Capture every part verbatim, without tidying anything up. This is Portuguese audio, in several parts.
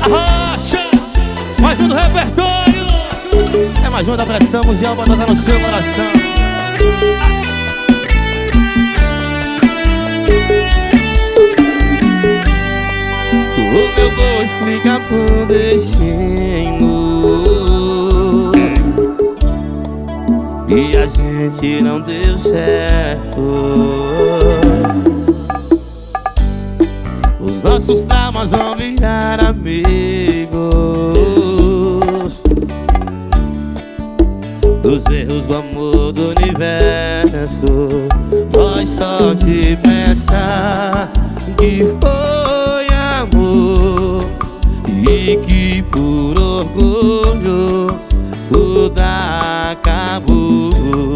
Arrocha, mais um do repertório. É mais um da pressão mundial pra tocar no seu coração. Como eu vou explicar pro destino que a gente não deu certo? Os nossos traumas vão virar amigos dos erros do amor do universo. Nós só de pensar que foi amor e que por orgulho tudo acabou.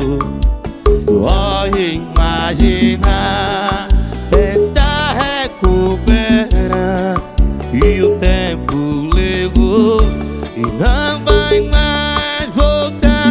Dói imaginar, tentar recuperar, e o tempo levou e não vai mais voltar.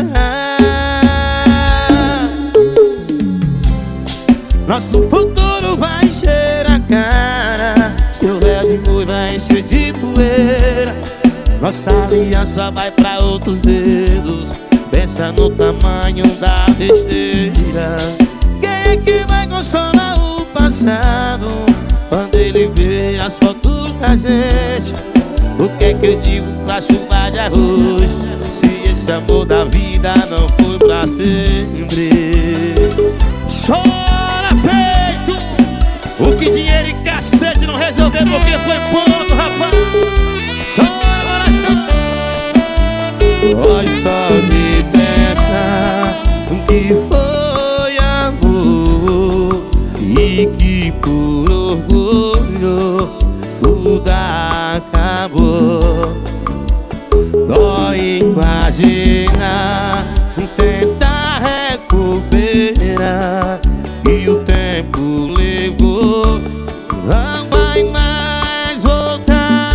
Nosso futuro vai encher a cara, seu véu de amor vai encher de poeira. Nossa aliança vai pra outros dedos, pensa no tamanho da besteira. Quem é que vai consolar o passado quando ele vê as fotos da gente? O que é que eu digo pra chuva de arroz, se esse amor da vida não foi pra sempre? Chora peito, o que dinheiro e cacete não resolveu porque foi pouco, rapaz. Chora coração. Nós só de pensar que foi amor e que por orgulho tudo acabou. Dói imaginar, tentar recuperar, e o tempo levou, não vai mais voltar.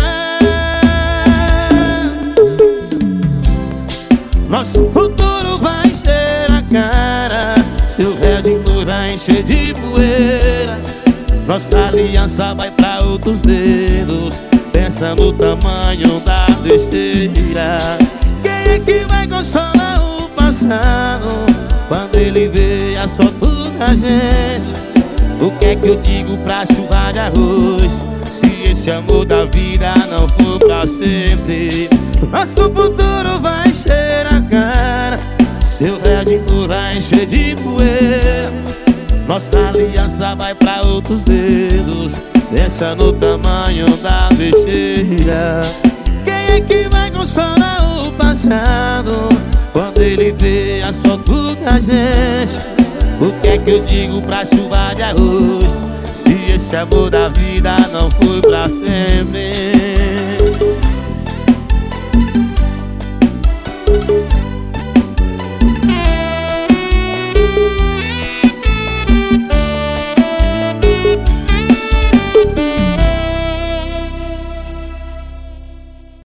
Nosso futuro vai encher a cara, seu véu de amor vai encher de poeira. Nossa aliança vai pra outros dedos, pensa no tamanho da besteira. Quem é que vai consolar o passado quando ele vê as fotos da gente? O que é que eu digo pra chuva de arroz, se esse amor da vida não for pra sempre? Nosso futuro vai encher a cara, seu véu de amor vai encher de poeira. Nossa aliança vai pra outros dedos, pensa no tamanho da besteira. Quem é que vai consolar o passado quando ele vê as fotos da gente? O que é que eu digo pra chuva de arroz, se esse amor da vida não foi pra sempre?